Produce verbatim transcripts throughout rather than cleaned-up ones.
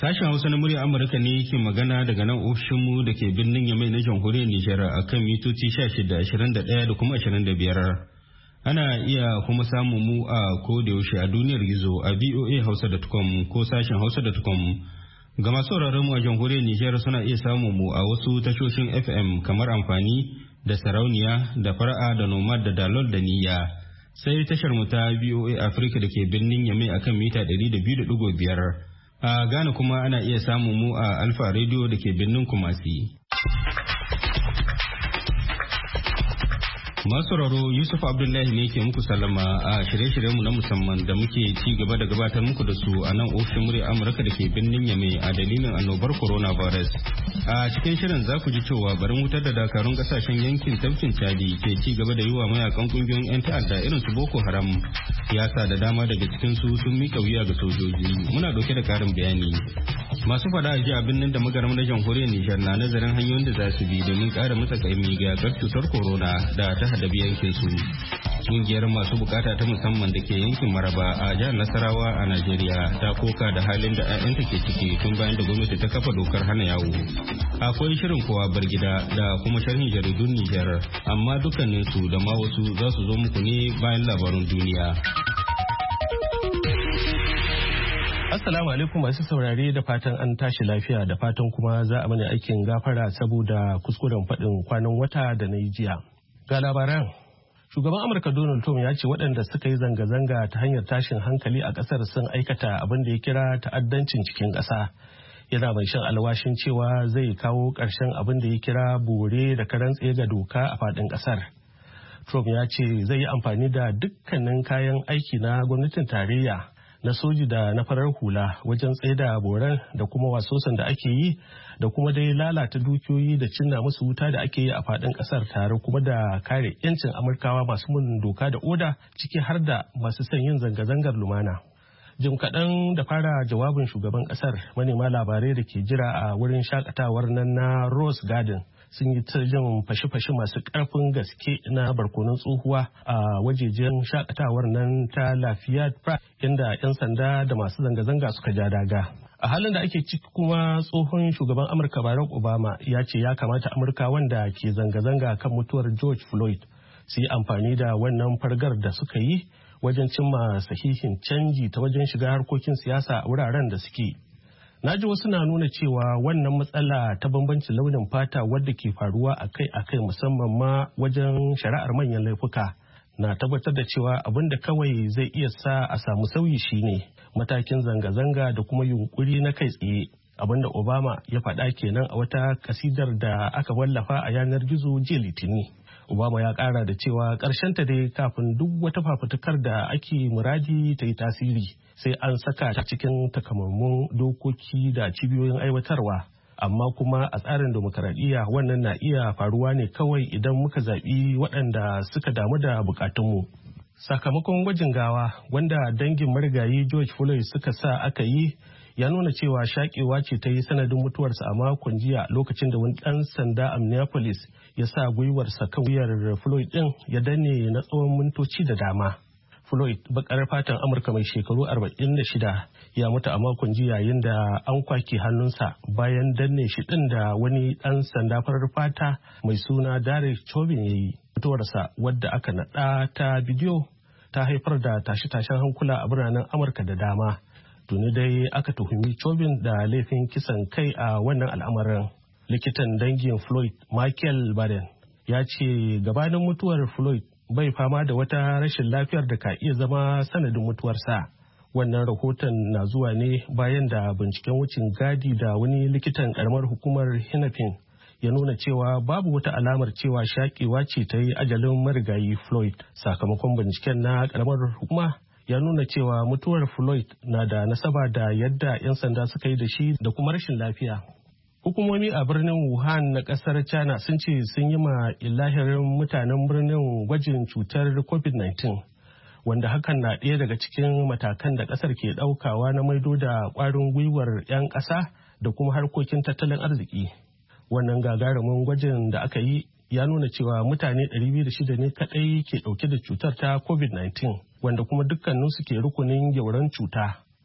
Sashen Hausa na murya Amurka ne ke magana daga nan ofishinmu da ke birnin Yamai na jamhuriyar Nijar a kan mitoci shida, ashirin da ɗaya da kuma ashirin da biyar. Ana iya kuma samun mu a kodayaushe a duniyar gizo a v o a hausa dot com ko sashen hausa dot com. Ga masu sauraron mu a jamhuriyar Nijar suna iya samun mu a wasu tashoshin F M kamar amfani da sarauniya da fara'a da nomad da dalol da niyya. Sai tashar mu ta V O A Africa da ke birnin Yamai akan mita ɗari da biyu da ɗigo biyar. A Ghana kuma ana iya samun mu a Alfa Radio da ke birnin Kumasi. Masu raro Yusuf Abdullahi ne ke muku sallama a shirye-shiryenmu na musamman da muke ci gaba da gabatar muku da su a nan ofishin murya Amurka da ke birnin Yame a dalilin annobar coronavirus. A cikin shirin za ku ji cewa barin wutar da dakarun kasashen yankin tafkin Chadi ke ci gaba da yi wa mayakan kungiyoyin 'yan ta'adda irin su Boko Haram ya sa da dama daga cikin su sun mika wuya ga sojoji. Muna dauke da karin bayani. Masu fada a ji abin nan da magaram na jamhuriyar Nijar na nazarin hanyoyin da za su bi domin kara matsakaimi ga yakar cutar corona da ta hadabi yankin su. Kungiyar masu bukata ta musamman da ke yankin Maraba a jihar Nasarawa a Najeriya ta koka da halin da 'ya'yanta ke ciki tun bayan da gwamnati ta kafa dokar hana yawo. Akwai shirin kowa bar gida da kuma sharhin jaridun Nijar, amma dukkanin su da ma wasu za su zo muku ne bayan labarun duniya. Assalamu alaikum masu saurare da fatan an tashi lafiya da fatan kuma za a mana aikin gafara saboda kuskuren faɗin kwanan wata da na yi jiya. Ga labaran. Shugaban Amurka Donald Trump ya ce waɗanda suka yi zanga-zanga ta hanyar tashin hankali a ƙasar sun aikata abin da ya kira ta'addancin cikin ƙasa. Yana mai shan alwashin cewa zai kawo ƙarshen abin da ya kira bore da karan tsaye ga doka a faɗin ƙasar. Trump ya ce zai yi amfani da dukkanin kayan aiki na gwamnatin tarayya na soji da na farar hula wajen tsaida boran da kuma wasosan da ake yi da kuma dai lalata dukiyoyi da cinna musu wuta da ake yi a faɗin ƙasar tare kuma da kare 'yancin Amurkawa masu mun doka da oda ciki har da masu son yin zanga-zangar lumana. Jim kaɗan da fara jawabin shugaban ƙasar manema labarai da ke jira a wurin shakatawar nan na Rose Garden sun yi ta jin fashe-fashe masu ƙarfin gaske na barkonon tsohuwa a wajejen shakatawar nan ta Lafayette Park inda 'yan sanda da masu zanga-zanga suka ja daga. A halin da ake ciki kuma tsohon shugaban Amurka Barack Obama ya ce ya kamata Amurka wanda ke zanga-zanga kan mutuwar George Floyd su yi amfani da wannan fargar da suka yi wajen cimma sahihin canji ta wajen shiga harkokin siyasa a wuraren da suke. Na ji wasu na nuna cewa wannan matsala ta bambancin launin fata wadda ke faruwa akai-akai musamman ma wajen shari'ar manyan laifuka na tabbatar da cewa abin da kawai zai iya sa a samu sauyi shine matakin zanga-zanga da kuma yunkuri na kai tsaye. Abin da Obama ya faɗa kenan a wata kasidar da aka wallafa a yanar gizo jiya Litinin. Obama ya ƙara da cewa ta dai kafin duk wata fafutukar da ake muradi ta yi tasiri sai an saka ta cikin takamaiman dokoki da cibiyoyin aiwatarwa. Amma kuma a tsarin demokaradiyya wannan na iya faruwa ne kawai idan muka zaɓi waɗanda suka damu da bukatunmu. Sakamakon gwajin gawa wanda dangin marigayi George Floyd suka sa aka yi ya nuna cewa shakewa ce ta yi sanadin mutuwarsa a makon jiya lokacin da wani ɗan sanda a Minneapolis ya sa gwiwarsa kan wuyar Floyd ɗin ya danne na tsawon mintoci da dama. Floyd bakar fatan Amurka mai shekaru arba'in da shida ya mutu a makon jiya yayin da an kwake hannunsa bayan danne shi ɗin da wani ɗan sanda farar fata mai suna Derek Chauvin ya yi. Mutuwarsa wadda aka naɗa ta bidiyo ta haifar da tashe-tashen hankula a biranen Amurka da dama. Tuni dai aka tuhumi Chauvin da laifin kisan kai a wannan al'amarin. Likitan dangin Floyd Michael Baden ya ce gabanin mutuwar Floyd bai fama da wata rashin lafiyar da ka iya zama sanadin mutuwarsa. Wannan rahoton na zuwa ne bayan da binciken wucin gadi da wani likitan karamar hukumar Hennepin ya nuna cewa babu wata alamar cewa shakewa ce ta yi ajalin marigayi Floyd. Sakamakon binciken na karamar hukuma ya nuna cewa mutuwar Floyd na da nasaba da yadda 'yan sanda suka yi da shi da kuma rashin lafiya. Hukumomi a birnin Wuhan na kasar China sun ce sun yi ma ilahirin mutanen birnin gwajin cutar covid nineteen, wanda hakan na ɗaya daga cikin matakan da kasar ke ɗaukawa na maido da ƙwarin gwiwar 'yan ƙasa da kuma harkokin tattalin arziki. Wannan gagarumin gwajin da aka yi ya nuna cewa mutane ɗari biyu da shida ne kaɗai ke ɗauke da cutar ta covid nineteen, wanda kuma dukkaninsu ke rukunin gyauran cuta.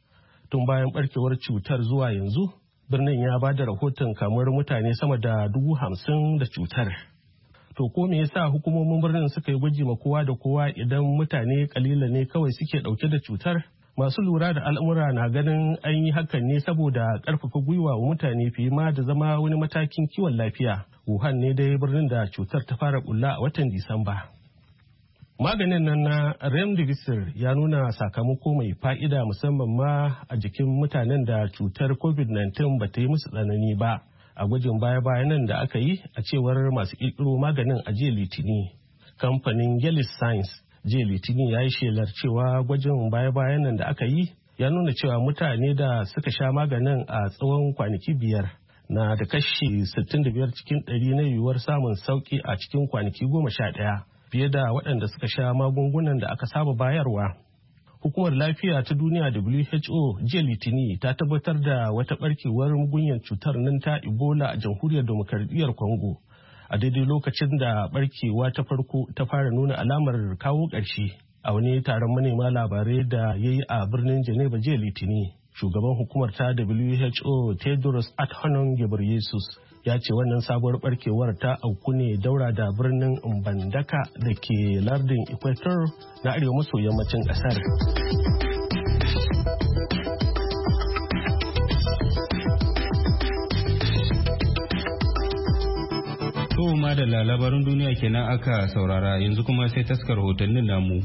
tun bayan barkewar cutar zuwa yanzu birnin ya ba da rahoton kamuwar mutane sama da dubu hamsin da cutar. To ko me yasa hukumomin birnin suka yi gwaji ma kowa da kowa idan mutane kalila ne kawai suke dauke da cutar? Masu lura da al'amura na ganin an yi hakan ne saboda karfafa gwiwa wa mutane fiye ma da zama wani matakin kiwon lafiya. Wuhan ne dai birnin da cutar ta fara bulla a watan Disamba. Maganin nan na Remdesivir ya nuna sakamako mai fa'ida musamman ma a jikin mutanen da cutar covid nineteen ba ta yi musu tsanani ba a gwajin baya-bayan nan da aka yi a cewar masu ƙirƙiro maganin a jiya Litini. Kamfanin Gilead Science jiya Litini ya yi shelar cewa gwajin baya-bayan nan da aka yi ya nuna cewa mutane da suka sha maganin a tsawon kwanaki biyar na da kashi sittin da biyar cikin ɗari na yiwuwar samun sauƙi a cikin kwanaki goma sha ɗaya. Fiye da waɗanda suka sha magungunan da aka saba bayarwa. Hukumar Lafiya ta Duniya W H O jiya Litini ta tabbatar da wata barkewar mugunyar cutar nan ta Ebola a Jamhuriyar Demokaradiyyar Congo. A daidai lokacin da barkewa ta farko ta fara nuna alamar kawo ƙarshe a wani taron manema labarai da ya yi a birnin Geneva jiya Litini. Shugaban hukumar ta W H O Tedros Adhanom Ghebreyesus ya ce wannan sabuwar barkewar ta auku ne daura da birnin Mbandaka da ke lardin Equator na arewa maso yammacin kasar. To da labarin duniya kenan aka saurara yanzu kuma sai taskar hotonnin namu.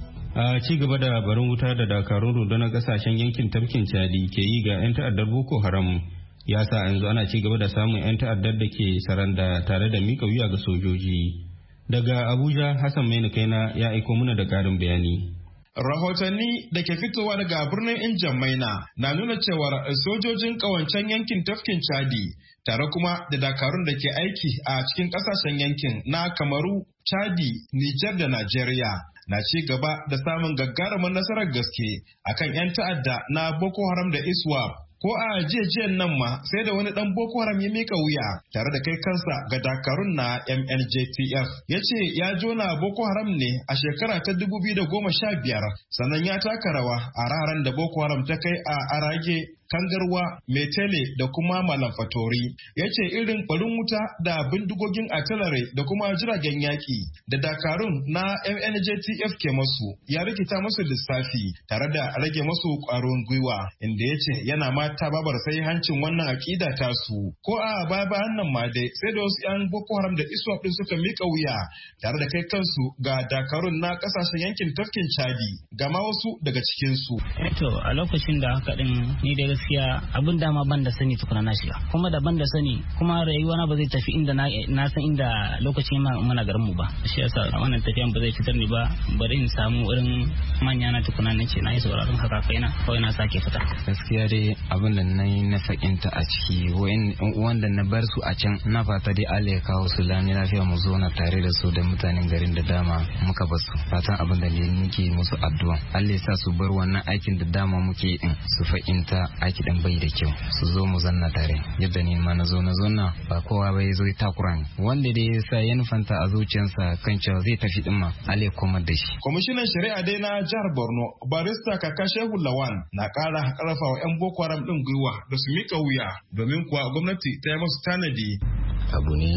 A ci gaba da barin wuta da dakarun rundunar kasashen yankin tafkin Chadi ke yi ga 'yan ta'addar Boko Haram. Ya sa yanzu ana ci gaba da samun 'yan ta'addar da ke saranda tare da mika wuya ga sojoji. Daga Abuja, Hassan Maina Kaina ya aiko mana da ƙarin bayani. Rahotanni da ke fitowa daga birnin Injamaina na nuna cewar sojojin ƙawancen yankin tafkin Chadi tare kuma da dakarun da ke aiki a cikin ƙasashen yankin na Kamaru, Chadi, Nijar da Najeriya na ci gaba da samun gagarumin nasarar gaske akan 'yan ta'adda na Boko Haram da ISWAP. Ko a jiya nan ma sai da wani dan Boko Haram ya mika wuya tare da kai kansa ga dakarun na M N J T F. Ya ce ya jona Boko Haram ne a shekara ta dubu biyu da goma sha biyar sannan ya taka rawa a raran da Boko Haram ta kai a Arage, Kangarwa, Metele da kuma Malam Fatori. Ya ce irin barin wuta da bindigogin artillery da kuma jiragen yaki da dakarun na M N J T F ke masu ya rikita masu lissafi tare da rage masu ƙwarin gwiwa inda ya ce yana ma ta babar sai hancin wannan akida tasu. Ko a baya bayan nan ma dai sai da wasu 'yan Boko Haram da ISWAP din suka mika wuya tare da kai kansu ga dakarun na kasashen yankin tafkin Chadi ga ma wasu daga cikin su. To a lokacin da haka din ni da gaskiya abin da ma ban da sani tukuna na shiga kuma da ban da sani kuma rayuwa na ba zai tafi inda na san inda lokacin mana garin mu ba. Shi yasa wannan tafiyan ba zai fitar ni ba bari in samu irin manya na tukuna na ce na yi sauraron haka kaina kawai na sake fita. Gaskiya dai abin da na yi na fahimta a ciki wanda na bar su a can na fata dai Allah ya kawo su lami lafiya mu zo na tare da su da mutanen garin da dama muka bar su fatan abin da ne muke musu addu'a Allah ya sa su bar wannan aikin da dama muke in su fahimta aiki dan bai da kyau su zo mu zanna tare yadda ni ma na zo na zonna ba kowa bai zo takura ni wanda dai ya sa ya nufanta a zuciyarsa kan cewa zai tafi din ma Allah ya komar da shi. Kwamishinan shari'a dai na jihar Borno barista Kaka Shehu Lawan na kara karfa wa 'yan Boko Haram din gwiwa da su mika wuya domin kuwa gwamnati ta yi musu tanadi. Abu ne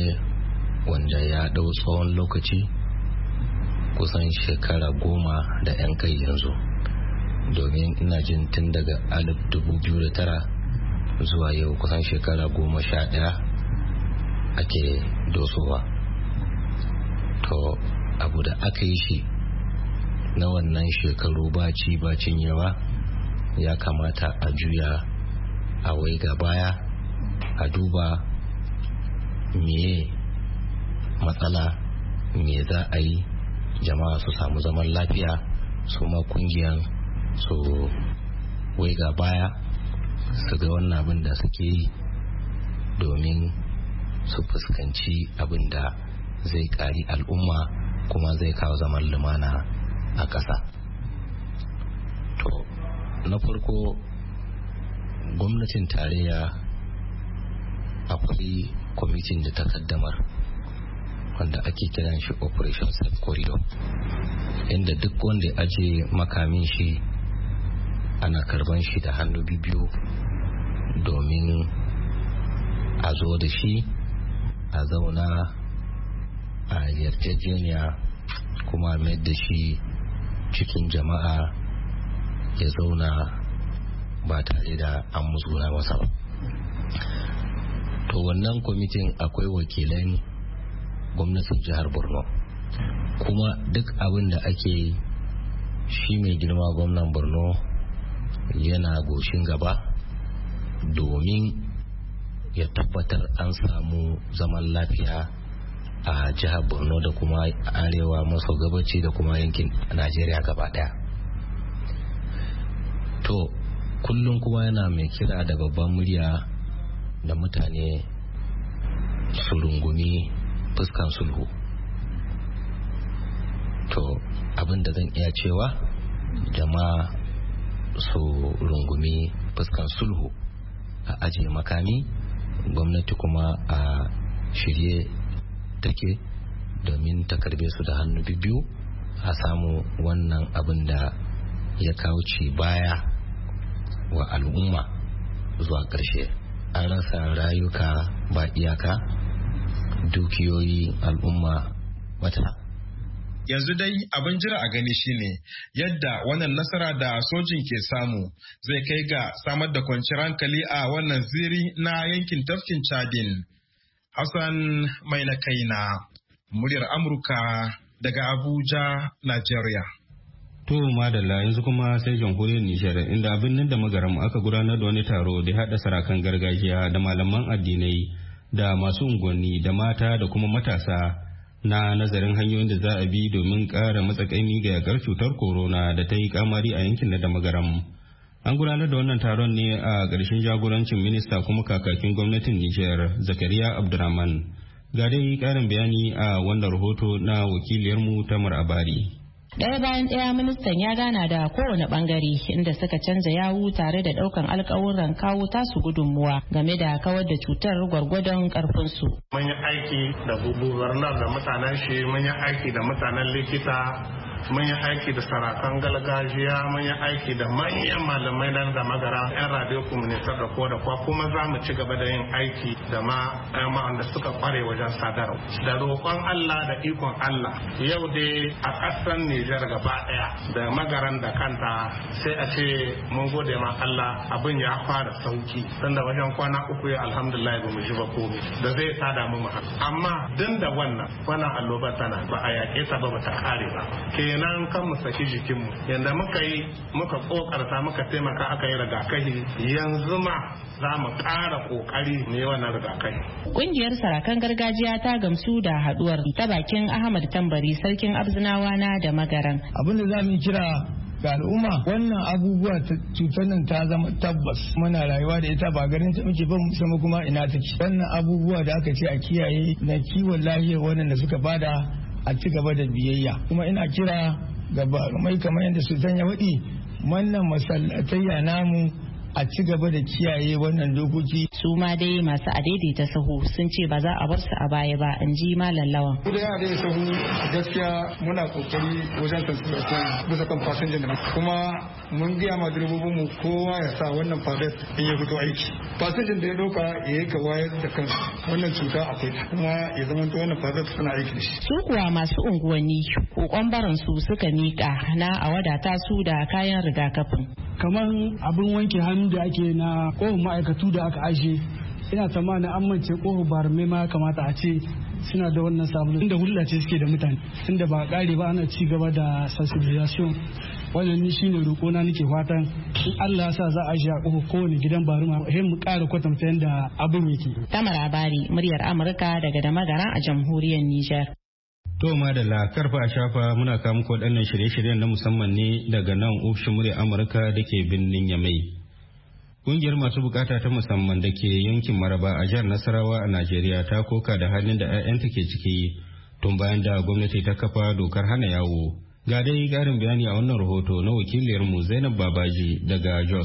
wanda ya dau tsawon lokaci kusan shekara goma da 'yan kai yanzu domin ina jin tun daga alif dubu biyu da tara zuwa yau kusan shekara goma sha ɗaya ake dosowa. To abu da aka yi shi na wannan shekaru ba ci ba cinyewa ya kamata a juya a waiga baya a duba meye matsala me za a yi jama'a su samu zaman lafiya su ma kungiyan su waiga baya su ga wannan abin da suke yi domin su fuskanci abin da zai kari al'umma kuma zai kawo zaman lumana a ƙasa. To na farko gwamnatin tarayya akwai kwamitin da ta kaddamar wanda ake kiran shi operation safe corridor inda duk wanda ya aje makamin shi ana karban shi da hannu biyu domin a zo da shi a zauna a yarjejeniya kuma mai da shi cikin jama'a ya zauna ba tare da an musguna masa ba. To wannan kwamitin akwai wakilan gwamnatin jihar Borno, kuma duk abin da ake shi mai girma gwamnan Borno yana goshin gaba domin ya tabbatar an samu zaman lafiya a jihar Borno da kuma arewa maso gabaci da kuma yankin Najeriya gaba daya. To kullum kuma yana mai kira da babban murya da mutane su rungumi fuskan sulhu. To abin da zan iya cewa jama'a su rungumi fuskan sulhu, a ajiye makami, gwamnati kuma a shirye take domin ta karbe su da hannu biyu a samu wannan abin da ya kawo ci baya wa al'umma zuwa ƙarshe. An rasa rayuka ba iyaka, dukiyoyi al'umma wata. Yanzu dai abin jira a gani shine yadda wannan nasara da sojin ke samu zai kai ga samar da kwanciyar hankali a wannan ziri na yankin tafkin Chadin. Hassan mai na kaina, muryar Amurka daga Abuja, Najeriya. To madalla, yanzu kuma sai jamhuriyar Nijar, inda abin nan da magaram aka gudanar da wani taro da haɗa sarakan gargajiya da malaman addinai da masu unguwanni da mata da kuma matasa na nazarin hanyoyin da za a bi domin ƙara matsakaimi ga yakar cutar corona da ta yi kamari a yankin na da magaram. An gudanar da wannan taron ne a ƙarshen jagorancin minista kuma kakakin gwamnatin Nijar, Zakariya Abdurrahman. Ga dai ƙarin bayani a wannan rahoto na wakiliyarmu Tamar Abari. Ɗaya bayan ɗaya ministan ya gana da kowane ɓangare inda suka canza yawu tare da ɗaukan alƙawuran kawo tasu gudunmuwa game da kawar da cutar gwargwadon ƙarfinsu. Mun yi aiki da gubernar da mutanen shi, mun yi aiki da mutanen likita, mun yi aiki da sarakan gargajiya, mun yi aiki da manyan malamai nan da magara, yan radio communitar da kowa da kowa, kuma za mu ci gaba da yin aiki da ma yan da suka kware wajen sadarwa. Da roƙon Allah da ikon Allah, yau dai a ƙasar Nijar gaba ɗaya da magaran da kanta sai a ce mun gode ma Allah, abin ya fara sauki. Tunda wajen kwana uku ya alhamdulillah ba mu ji ba komai da zai tada mu haka. Amma din da wannan wannan alloba tana ba a yaƙe ta ba ba ta kare ba. Kenan kan mu saki jikinmu yanda muka yi muka kokarta muka taimaka aka yi rigakafi, yanzu ma za mu ƙara kokari ne wannan rigakafi. Ƙungiyar sarakan gargajiya ta gamsu da haduwar ta bakin Ahmad Tambari, sarkin Abzinawa na da magaran. Abin da za mu kira ga al'umma, wannan abubuwa cutar nan ta zama tabbas muna rayuwa da ita, ba garin ta muke ba mu kuma ina take. Wannan abubuwa da aka ce a kiyaye na kiwon lafiya wannan da suka bada a ci gaba da biyayya, kuma ina kira ga mai kamar yadda sultan ya faɗi, wannan masallatayya namu a ci gaba da kiyaye wannan dokoki. Su ma dai masu adaidaita sahu sun ce ba za a bar su a baya ba, in ji Malam Lawan. Ku da yana da sahu gaskiya muna kokari wajen tantancen bisa kan fasinjan da kuma mun gaya ma direbobin mu kowa ya sa wannan fadet in ya fito aiki. Fasinjan da ya doka ya yi ka wayar da kan wannan cuta akwai kuma ya zama to wannan fadet suna aiki da shi. Su kuwa masu unguwanni kokon barin su suka mika na a wadata su da kayan rigakafin. Kamar abin wanke hannu da ake na kohon ma'aikatu da aka ashe, ina tsammanin an mance kohon barme ma kamata a ce suna da wannan sabulu inda hulɗa ce suke da mutane, tunda ba ƙare ba ana ci gaba da sensibilisation. Wannan ni shine roƙo na nake fatan in Allah ya sa za a shi a kohon kowane gidan baruma sai mu ƙara kwatanta yadda abin yake. Tamar Abari, muryar Amurka daga Damagara a jamhuriyar Nijar. To madalla, karfa a shafa muna kawo muku waɗannan shirye-shiryen na musamman ne daga nan ofishin murya Amurka da ke birnin Yamai. Ƙungiyar masu bukata ta musamman da ke yankin Maraba a jihar Nasarawa a Najeriya ta koka da halin da 'ya'yanta ke ciki tun bayan da gwamnati ta kafa dokar hana yawo. Ga dai ƙarin bayani a wannan rahoto na wakiliyarmu Zainab Babaji daga Jos.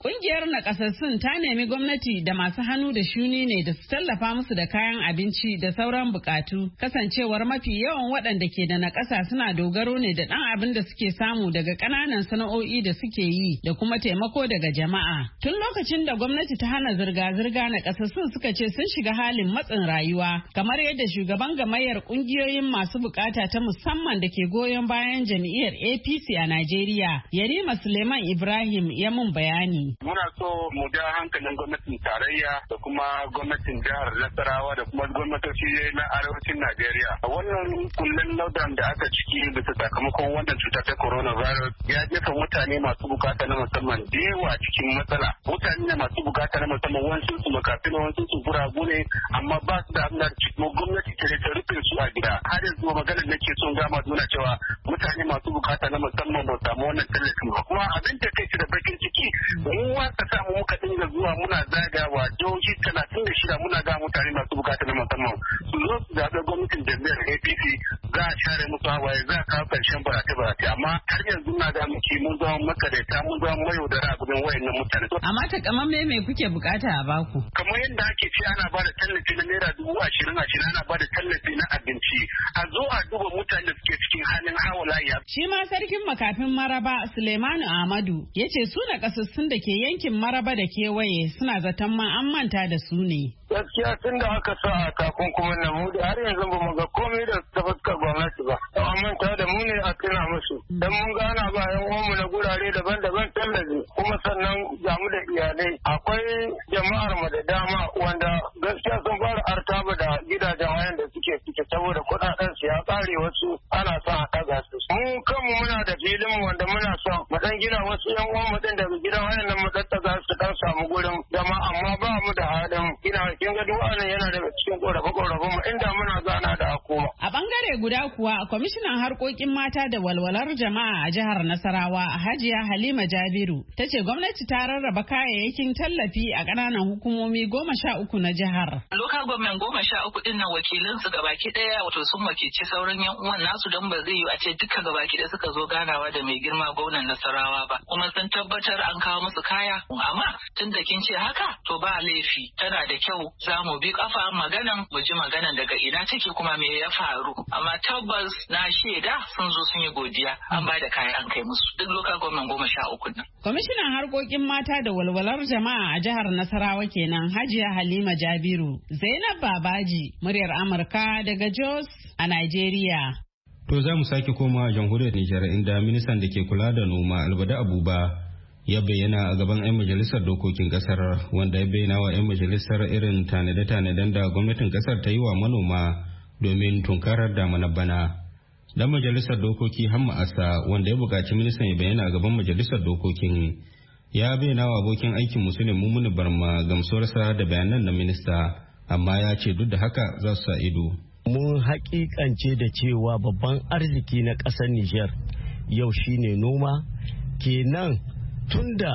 Kungiyar nakasassun ta nemi gwamnati da masu hannu da shuni ne da su tallafa musu da kayan abinci da sauran bukatu, kasancewar mafi yawan waɗanda ke da nakasa suna dogaro ne da ɗan abin da suke samu daga ƙananan sana'o'i da suke yi da kuma taimako daga jama'a. Tun lokacin da gwamnati ta hana zirga-zirga nakasassun suka ce sun shiga halin matsin rayuwa, kamar yadda shugaban gamayyar kungiyoyin masu bukata ta musamman da ke goyon bayan jam'iyyar A P C a Najeriya, Yarima Suleiman Ibrahim ya mun bayani. Muna so mu ja hankalin gwamnatin tarayya da kuma gwamnatin jihar Nasarawa da kuma gwamnatoci na arewacin Najeriya. Wannan kullum lockdown da aka ciki bisa sakamakon wannan cuta ta coronavirus ya jefa mutane masu bukata na musamman da yawa cikin matsala. Mutane ne masu bukata na musamman wasu su makafin wasu su guragu ne amma ba su da amnar cikin gwamnati ta ta rufe su a gida. Har yanzu maganar nake son gama nuna cewa mutane masu bukata na musamman ba samu wannan tallafin ba. Kuma abin da kai da bakin ciki mu wasa samu muka dinga zuwa muna zagawa jihohi talatin da shida muna ga mutane masu bukata na musamman su zo su zaɓi gwamnatin jami'ar A P C za a share musu hawaye za a kawo ƙarshen barate-barate amma har yanzu na ga muke mun zama makaraita mun zama mayaudara a gudun wayannan mutane. Amma takamamme me kuke bukata a baku? Kamar yadda ake ce ana ba da tallafi na naira dubu ashirin ashirin ana ba da tallafi na abinci a zo a duba mutane da suke cikin halin hawalaye. Shi ma sarkin makafin Maraba Suleimanu Ahmadu ya ce su na kasassun da ke yankin Maraba da kewaye suna zaton ma an manta da su ne. Gaskiya tun da aka sa a takunkumin nan mu har yanzu ba mu ga komai da ta fuskar gwamnati ba. An manta da mu ne a tuna musu. Dan mun gana ba yan uwanmu na gurare daban-daban tallafi kuma sannan ga mu da iyalai. Akwai jama'ar mu da dama wanda gaskiya sun fara artaba da gidajen wayan da suke cike saboda kuɗaɗen su ya ƙare wasu ana son a ɗaga su. Mu kanmu muna da filin mu wanda muna son mu dan gina wasu yan uwan mu din daga gidan wayan nan mu ɗaɗɗaga su dan samu gurin zama amma ba mu da halin gina kin ga duk wannan yana daga cikin korafe-korafen mu inda muna gana da hukuma. A bangare guda kuwa kwamishinan harkokin mata da walwalar jama'a a jihar Nasarawa Hajiya Halima Jabiru ta ce gwamnati ta rarraba kayayyakin tallafi a ƙananan hukumomi goma sha uku na jihar. Local government goma sha uku din nan wakilin su gabaki daya wato sun wakilci sauran yan uwan nasu don ba zai yi a ce duka gabaki da suka zo ganawa da mai girma gwamnan Nasarawa ba kuma sun tabbatar an kawo musu kaya amma tun da kin ce haka to ba laifi tana da kyau za mu bi kafa maganan mu ji maganan daga ina take kuma me ya faru amma tabbas na shaida sun zo sun yi godiya an ba da kaya an kai musu duk local government goma sha uku nan. Kwamishinan harkokin mata da walwalar jama'a a jihar Nasarawa kenan Hajiya Halima Jabiru. Zainab Babaji muryar Amurka daga Jos a Nigeria. To za mu sake koma jamhuriyar Nijar inda ministan da ke kula da noma Albada Abuba ya bayyana a gaban 'yan majalisar dokokin kasar wanda ya bayyana wa 'yan majalisar irin tanade-tanaden da gwamnatin kasar ta yi wa manoma domin tunkarar damana bana. Dan majalisar dokoki Hamma Asa wanda ya buƙaci ministan ya bayyana a gaban majalisar dokokin ya bayyana wa abokin aikin Musulun Mumuni Barma gamsuwarsa da bayanan na minista amma ya ce duk da haka za su sa ido. Mun hakikance da cewa babban arziki na ƙasar Nijar yau shine noma kenan tunda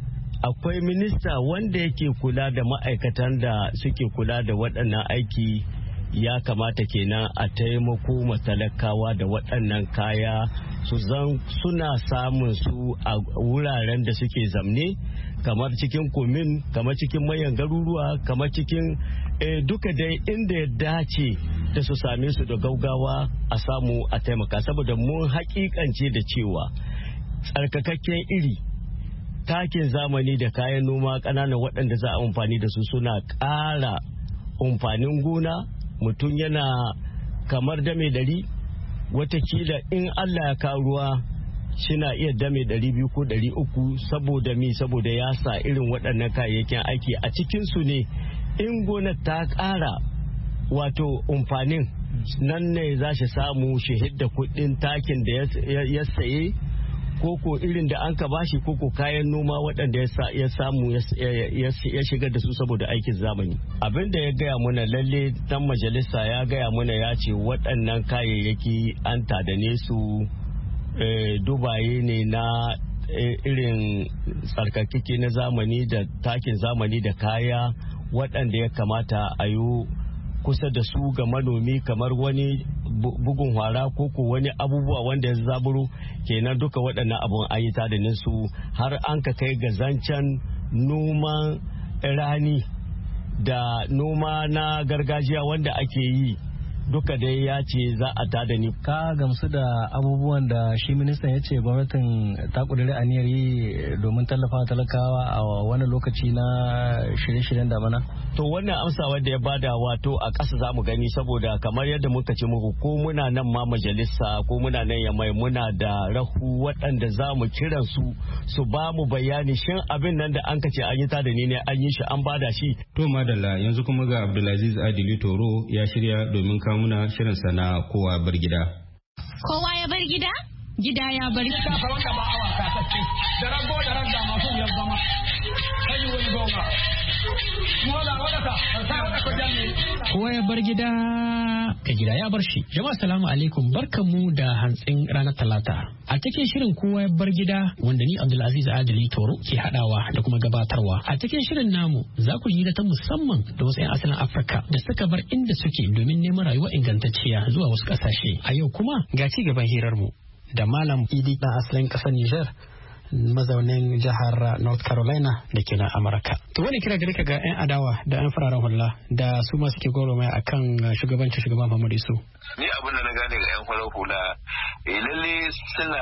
akwai minista wanda yake kula da ma'aikatan da suke kula da waɗannan aiki ya kamata kenan a taimako matalakawa da waɗannan kaya su zan suna samun su a wuraren da suke zamne kamar cikin komin kamar cikin mayan garuruwa kamar cikin eh, duka dai inda ya dace da su same su da gaugawa a samu a taimaka saboda mun hakikance da cewa tsarkakakken iri takin zamani da kayan noma ƙananan waɗanda za a amfani da su suna ƙara amfanin gona mutum yana kamar dame ɗari watakila in Allah ya kawo ruwa shina iya dame ɗari biyu ko ɗari uku saboda mi saboda ya sa irin waɗannan kayayyakin aiki a cikinsu ne in gona ta ƙara wato amfanin nan ne za shi samu shi hidda kuɗin takin da ya saye koko irin da an ka bashi koko kayan noma waɗanda ya samu ya shigar da su saboda aikin zamani abin da ya gaya mana lalle dan majalisa ya gaya mana ya ce waɗannan kayayyaki an tadane su dubaye ne na irin tsarkakeke na zamani da takin zamani da kaya waɗanda ya kamata a yi kusa da su ga manomi kamar wani bugun hwara ko ko wani abubuwa wanda ya zaburo kenan duka waɗannan abun an yi tadanin su har an ka kai ga zancen noman rani da noma na gargajiya wanda ake yi duka dai ya ce za a tada ni. Ka gamsu da abubuwan da shi ministan ya ce gwamnatin ta kudiri aniyar yi domin tallafa talakawa a wani lokaci na shirye-shiryen damana? To wannan amsa wanda ya bada wato a ƙasa za mu gani, saboda kamar yadda muka ce muku ko muna nan ma majalisa ko muna nan yamai muna da rahu waɗanda za mu kiran su su ba mu bayani shin abin nan da an kace an yi tada ni ne an yi shi an bada shi. To madalla, yanzu kuma ga Abdulaziz Adili Toro ya shirya domin kawo muna shirin sana kowa bar gida. Kowa ya bar gida? Gida ya bar gida. Ka wanda ba awa ka tace. Da rago da randa masu ya zama. Kai wani goma. Mola wanda ka, sai wanda ko janni. Kowa ya bar gida, ka gida ya bar shi. Jama'a assalamu alaikum, barkamu da hantsin ranar Talata. A cikin shirin kowa ya bar gida wanda ni Abdulaziz Adili Toro ke hadawa da kuma gabatarwa. A cikin shirin namu za ku yi ta musamman da wasu 'yan asalin Afirka da suka bar inda suke domin neman rayuwa ingantacciya zuwa wasu kasashe. A yau kuma ga ci gaban hirar mu da Malam Idi na asalin kasar Niger, mazaunin jihar North Carolina da ke na Amurka. To wani kira gare ka ga 'yan adawa da 'yan fararen hula da su ma suke goromaya akan shugabancin shugaban Muhammadu Isu? Ni abin da na gane ga 'yan farar hula, eh lalle suna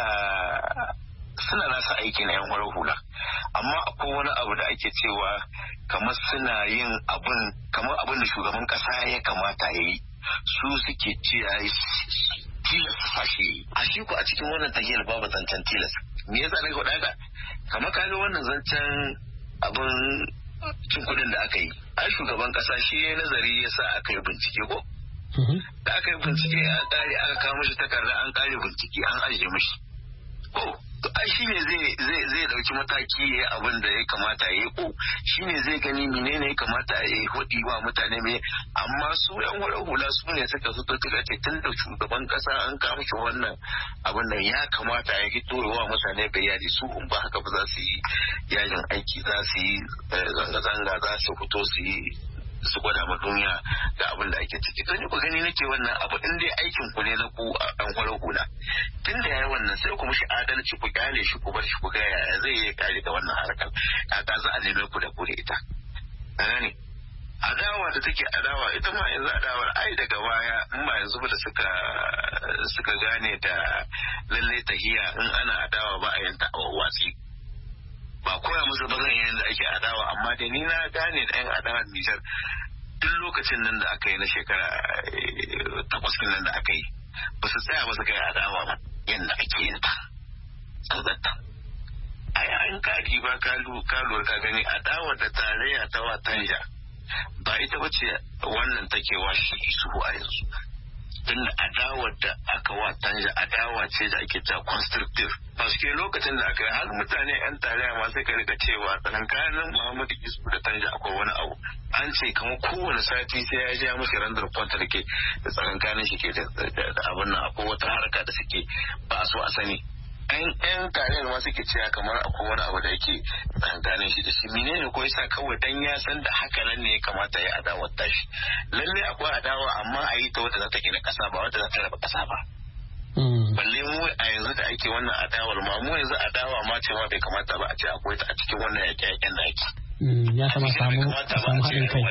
suna nasa aiki na 'yan farar hula, amma akwai wani abu da ake cewa kamar suna yin abin kamar abin da shugaban kasa ya kamata ya yi, su suke ciya tilas fashe a shi ku a cikin wannan tahiyar babu zancen tilas. Me yasa nake faɗa haka? Kamar kaga wannan zancen abin cin kuɗin da aka yi, ai shugaban kasa shi ya nazari ya sa aka yi bincike ko da aka yi bincike an kare aka kawo mashi takarda an kare bincike an ajiye mashi ko to ai shi ne zai zai zai dauki mataki ya abin da ya kamata ya yi ko shi ne zai gani menene ya kamata ya yi hudi wa mutane me. Amma su yan wani hula su ne suka fito suka ce tun da shugaban kasa an kawo shi wannan abin da ya kamata ya fito wa mutane bayani, su in ba haka ba za su yi yajin aiki, za su yi zanga-zanga, za su fito su yi su gwada ma duniya ga abin da ake ciki. To ni ku gani nake wannan abu in dai aikin ku ne na ku a ɗan kwarar hula, tun da yayi wannan sai ku mishi adalci, ku kyale shi, ku bar shi, ku ga yaya zai yi kare da wannan harkar, kaka za a neme ku da ku da ita. Gane adawa da take adawa ita ma yanzu adawar ai daga baya in ba yanzu ba da suka suka gane da lalle tahiya in ana adawa ba a yanta a watsi, ba koya musu ba zan yanda ake adawa. Amma da ni na gane da yan adawar Nijar duk lokacin nan da aka yi na shekara takwas nan da aka yi ba su tsaya ba su kai adawa ba yadda ake yin ta tsantsanta. A yayin kadi ba ka lura ka gani adawar da tarayya ta wa Tanja ba ita ba ce wannan take wa shi su a yanzu. Tunda adawar da aka wa Tanja adawa ce da ake ta constructive. Paske lokacin da aka yi har mutane yan tarayya ma sai ka rika cewa tsakankanin Muhammadu Isu da Tanja akwai wani abu. An ce kamar kowane sati sai ya ja mushi randar kwanta da ke da tsakankanin shi ke da abin nan, akwai wata harka da suke ba so a sani. yan tarayyar ma suke cewa kamar akwai wani abu da yake tsakankanin shi da shi. Menene ko yasa kawai dan ya san da haka nan ne ya kamata ya adawar tashi. Lalle akwai adawa amma a yi ta wata za ta gina kasa ba wata za ta raba kasa ba. Balle mu a yanzu da ake wannan adawar ma mu yanzu adawa ma ce ma bai kamata ba a ce akwai ta a cikin wannan yaƙe-yaƙen da ake. Ya kama samu samu haɗin kai.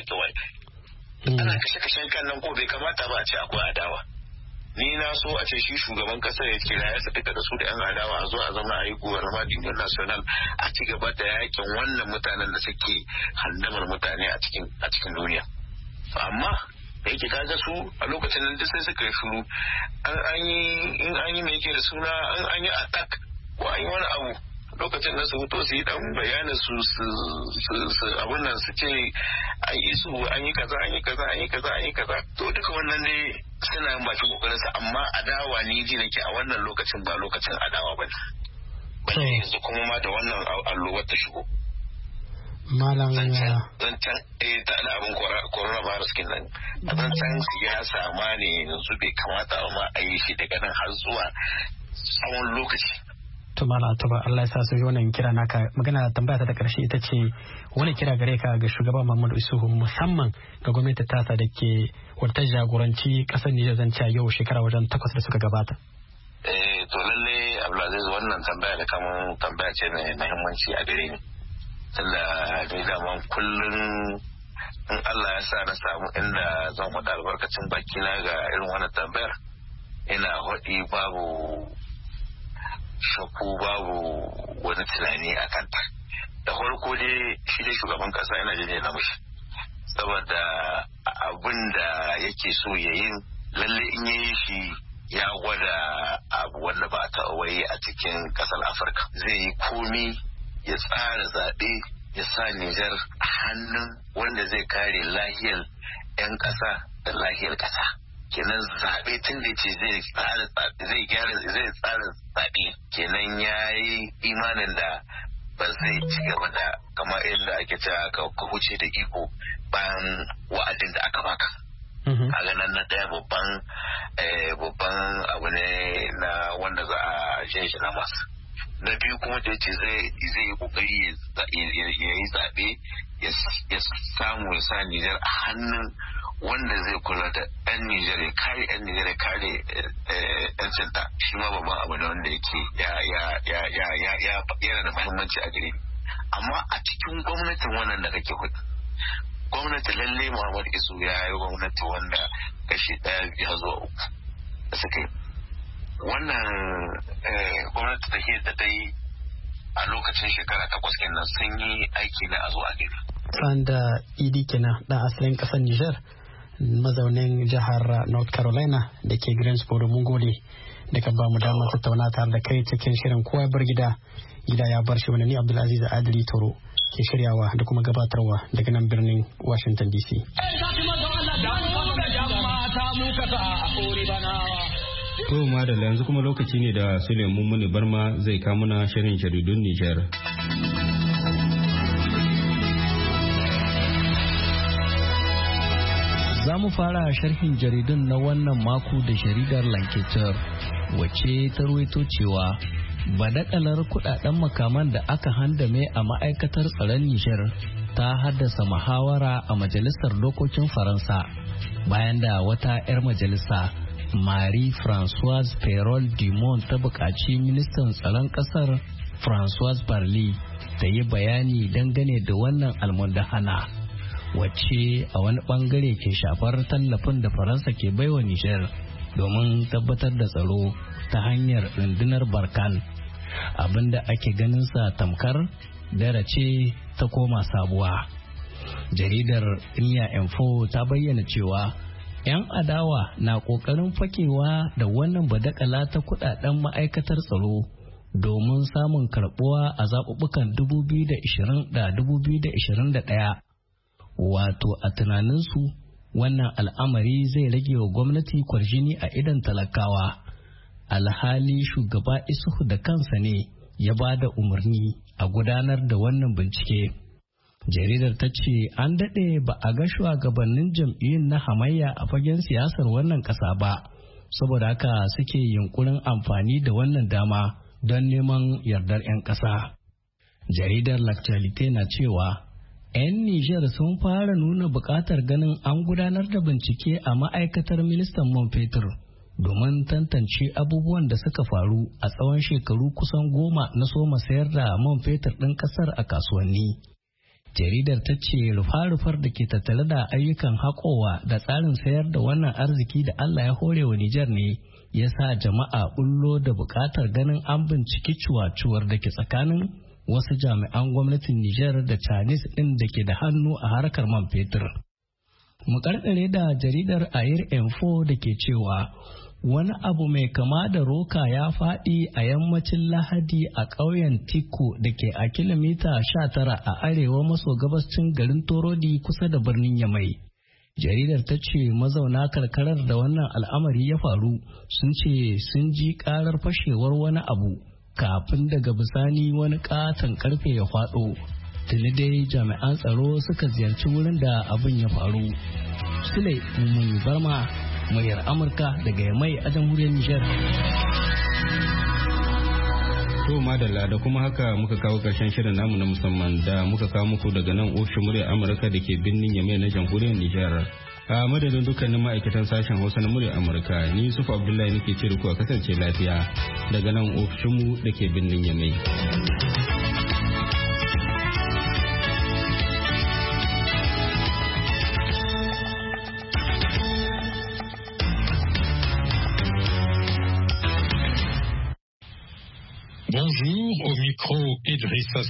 Ana kashe-kashen kan nan ko bai kamata ba a ce akwai adawa. Ni na so a ce shi shugaban kasar ya kira ya duka da su da yan adawa a zo a zama a yi gouvernement d'union national a ci gaba da yakin wannan mutanen da suke handamar mutane a cikin a cikin duniya. Amma da yake kaga su a lokacin nan duk sai suka yi shuru an yi in an yi mai yake da suna an yi attack ko an yi wani abu lokacin da su fito su yi dan bayanin su su abun nan su ce an yi su an yi kaza an yi kaza an yi kaza an yi kaza to duka wannan dai suna yin bakin kokarin sa. Amma adawa ni ji nake a wannan lokacin ba lokacin adawa bane balle yanzu kuma ma da wannan alluwar ta shigo malam ya zancen eh ta da abin coronavirus kin nan zancen siyasa ma ne yanzu bai kamata ma a yi shi daga nan har zuwa tsawon lokaci. To mala ta ba Allah ya sa su yi wannan kira naka. Magana tambaya ta da karshe ita ce wani kira gare ka ga shugaban Muhammadu Isuhu musamman ga gwamnati tasa da ke wata jagoranci kasar Nijar zance yau shekara wajen takwas da suka gabata. Eh to lalle Abdulaziz wannan tambaya da kamun tambaya ce mai muhimmanci a gare ni. tunda ni daman kullum in Allah ya sa na samu inda zan faɗa albarkacin bakina ga irin wannan tambayar ina haɗi babu shakku babu wani tunani a kanta. Da farko dai shi dai shugaban kasa yana jini na mushi saboda abin da yake so ya yi lalle in yi shi ya gwada abu wanda ba ta wai a cikin kasar Afirka. Zai yi komi ya tsara zaɓe ya sa Nijar a hannun wanda zai kare lahiyar 'yan ƙasa da lahiyar ƙasa. Kenan zaɓe tun da ce zai tsara zai gyara zai tsara zaɓe kenan ya yi imanin da ba zai ci gaba da kamar yadda ake cewa ka huce da iko bayan wa'adin da aka baka. A ganin na ɗaya babban babban abu ne na wanda za a shan shi na masa. Na biyu kuma da ce zai yi kokari ya yi zaɓe ya samu ya sa Nijar a hannun wanda zai kula da ɗan Nijar ya kare ɗan Nijar ya kare ɗan cinta shi ma babban abu ne wanda yake yana da muhimmanci a gare ni. Amma a cikin gwamnatin wannan da kake hudu gwamnati lalle Muhammad Isu ya yi gwamnati wanda kashi ɗaya biyu zuwa uku da suka yi. Wannan gwamnati ta da ta yi a lokacin shekara takwas kenan sun yi aiki na a zo a gani. Sanda Idi kenan ɗan asalin ƙasar Nijar mazaunin jihar North Carolina da ke Greensboro, mun gode da ka ba mu damar tattauna tare da kai cikin shirin kowa bar gida gida ya bar shi wani ni Abdulaziz Adili Toro ke shiryawa da kuma gabatarwa daga nan birnin Washington D C. To madalla yanzu kuma lokaci ne da Suleiman Muni Barma zai kamuna shirin jaridun Nijar. Za mu fara sharhin jaridun na wannan mako da jaridar Lanketer wacce ta ruwaito cewa badakalar kudaden makaman da aka handame a ma'aikatar tsaron Nijar ta haddasa muhawara a majalisar dokokin Faransa bayan da wata 'yar majalisa Marie-Françoise Perrol Dumont ta buƙaci ministan tsaron ƙasar Françoise Parly ta yi bayani dangane da wannan almundahana wacce a wani bangare ke shafar tallafin da Faransa ke baiwa Nijar domin tabbatar da tsaro ta hanyar rundunar Barkan abinda ake ganin sa tamkar darace ta koma sabuwa. Jaridar Inya Info ta bayyana cewa 'yan adawa na ƙoƙarin fakewa da wannan badakala ta kudaden ma'aikatar tsaro domin samun karbuwa a zaɓuɓɓukan dubu biyu da ashirin da dubu biyu da ashirin da ɗaya. Wato a tunaninsu wannan al'amari zai rage wa gwamnati kwarjini a idan talakawa. Alhali shugaba Isuhu da kansa ne ya ba da umarni a gudanar da wannan bincike. Jaridar ta ce an daɗe ba a ga shugabannin jam'iyyun na hamayya a fagen siyasar wannan ƙasa ba, saboda haka suke yunkurin amfani da wannan dama don neman yardar 'yan ƙasa. Jaridar L'Actualité na cewa 'yan Nijar sun fara nuna buƙatar ganin an gudanar da bincike a ma'aikatar ministan man fetur domin tantance abubuwan da suka faru a tsawon shekaru kusan goma na soma sayar da man fetur ɗin ƙasar a kasuwanni. Jaridar ta ce rufa-rufar da ke tattare da ayyukan haƙowa da tsarin sayar da wannan arziki da Allah ya hore wa Nijar ne ya sa jama'a bullo da buƙatar ganin an binciki cuwa-cuwar da ke tsakanin wasu jami'an gwamnatin Nijar da Chinese ɗin da ke da hannu a harkar man fetur. Mu karkare da jaridar Air Info da ke cewa wani abu mai kama da roka ya faɗi a yammacin Lahadi a ƙauyen Tiko da ke a kilomita sha tara a arewa maso gabascin garin Torodi kusa da birnin Yamai. Jaridar ta ce mazauna karkarar da wannan al'amari ya faru sun ce sun ji ƙarar fashewar wani abu kafin daga bisani wani katon karfe ya faɗo. Tuni dai jami'an tsaro suka ziyarci wurin da abin ya faru. Sule Mummuni Barma, muryar Amurka daga Yamai a jamhuriyar Nijar. To madalla da kuma haka muka kawo ƙarshen shirin namu na musamman da muka kawo muku daga nan ofishin muryar Amurka da ke birnin Yamai na jamhuriyar Nijar. A madadin dukkanin ma'aikatan sashen Hausa na muryar Amurka, ni Yusuf Abdullahi nake ce da ku a kasance lafiya daga nan ofishinmu da ke birnin Yamai. micro, Idrissa